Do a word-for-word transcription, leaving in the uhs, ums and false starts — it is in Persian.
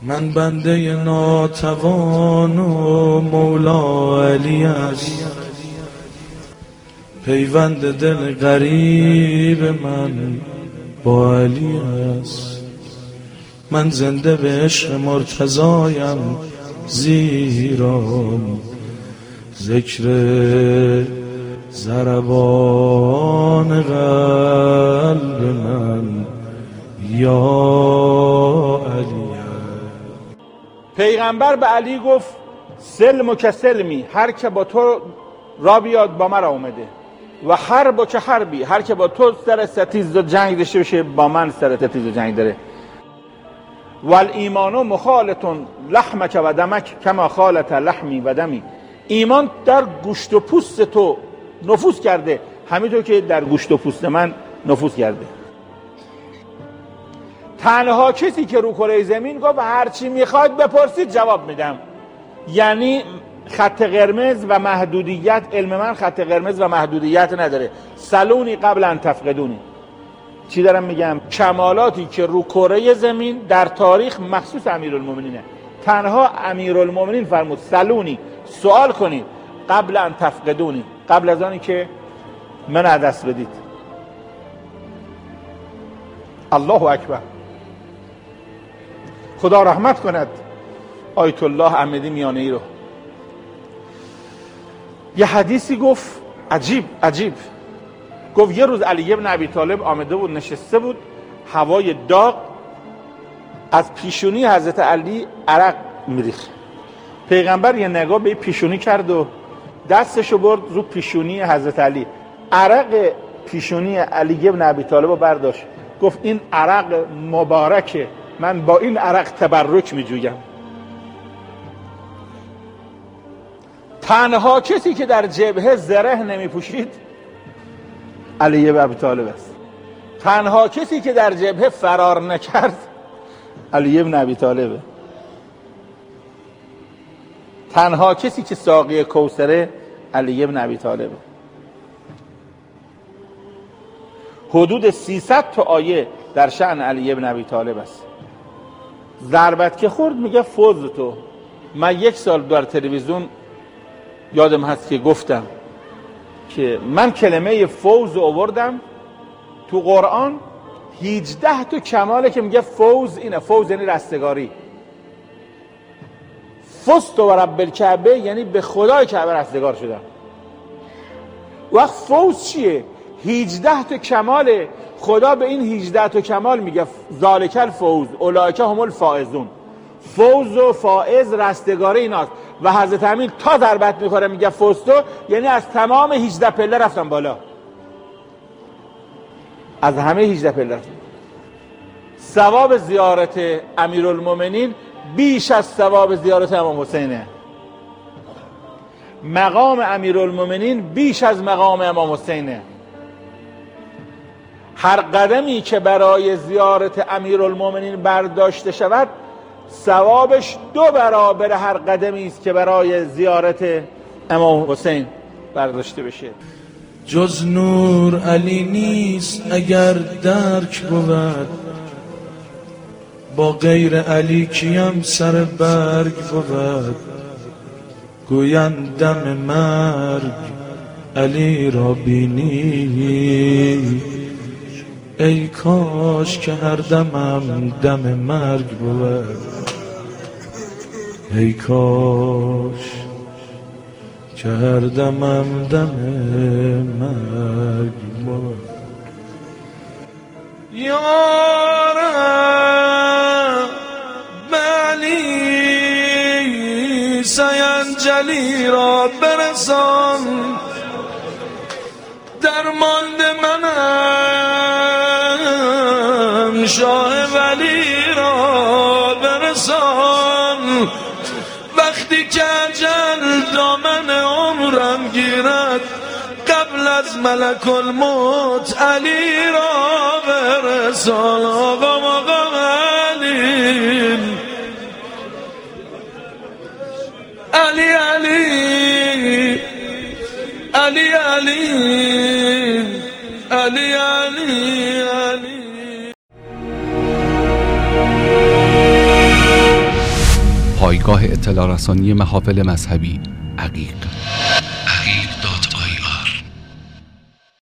من بنده ناتوان و مولا علی است، پیوند دل غریب من با علی است. من زنده به عشق مرتضایم، زیرا ذکر ضربان قلب من یا علی. پیغمبر به علی گفت سلم که سلمی، هر که با تو را بیاد با من را اومده، و حرب که حربی، هر که با تو سر ستیز و جنگ داشته باشه با من سر ستیز و جنگ داره. والایمان مخالطون لحمک و دمک کما خالط لحمی و دمی، ایمان در گوشت و پوست تو نفوذ کرده همینطور که در گوشت و پوست من نفوذ کرده. تنها کسی که رو کره زمین گفت هر چی میخواید بپرسید جواب میدم، یعنی خط قرمز و محدودیت، علم من خط قرمز و محدودیت نداره. سلونی قبل ان تفقدونی. چی دارم میگم؟ کمالاتی که رو کره زمین در تاریخ مخصوص امیرالمومنینه. تنها امیرالمومنین فرمود سلونی، سوال کنید قبل ان تفقدونی، قبل از آنی که من از دست بدید. الله اکبر. خدا رحمت کند آیت الله احمدی میانه‌ای رو. یه حدیثی گفت عجیب عجیب. گفت یه روز علی ابن ابی طالب آمده بود، نشسته بود، هوای داغ، از پیشونی حضرت علی عرق میریخت. پیغمبر یه نگاه به پیشونی کرد و دستشو برد رو پیشونی حضرت علی، عرق پیشونی علی ابن ابی طالب رو برداشت، گفت این عرق مبارکه، من با این عرق تبرک میجویم. تنها کسی که در جبهه زره نمی پوشید علی ابن ابی طالب است. تنها کسی که در جبهه فرار نکرد علی ابن ابی طالبه. تنها کسی که ساقی کوثره علی ابن ابی طالبه. حدود سیصد تا آیه در شأن علی ابن ابی طالب است. ضربت که خورد میگه فوز تو. من یک سال در تلویزیون یادم هست که گفتم که من کلمه فوز رو آوردم تو قرآن، هجده تا کماله که میگه فوز اینه. فوز یعنی رستگاری. فزت و رب الکعبه یعنی به خدای کعبه رستگار شدم. وقت فوز چیه؟ هجده تا کماله. خدا به این هجده تا کمال میگه ذالک الفوز اولئک هم الفائزون. فوز و فائز رستگاری ایناست. و حضرت امین تا ضربت میخوره میگه فوزتو، یعنی از تمام هجده پله رفتم بالا، از همه هجده پله رفتم. ثواب زیارت امیرالمومنین بیش از ثواب زیارت امام حسینه. مقام امیرالمومنین بیش از مقام امام حسینه. هر قدمی که برای زیارت امیرالمومنین برداشته شود ثوابش دو برابر هر قدمی است که برای زیارت امام حسین برداشته بشه. جز نور علی نیست اگر درک بود، با غیر علی کیم سر برگ بود. گویند دم مرگ علی را بینی، ای کاش که هر دمم دم مرگ بود. ای کاش که هر دمم دم مرگ بود. یا رب علی سینجلی را برسان، درماند منم شاه ولی را برسان. وقتی که اجل دامن عمرم گیرد، قبل از ملک الموت علی را برسان. آقا مقام علی علی علی علی علی علی علی. دستگاه اطلاع رسانی محافل مذهبی عقیق.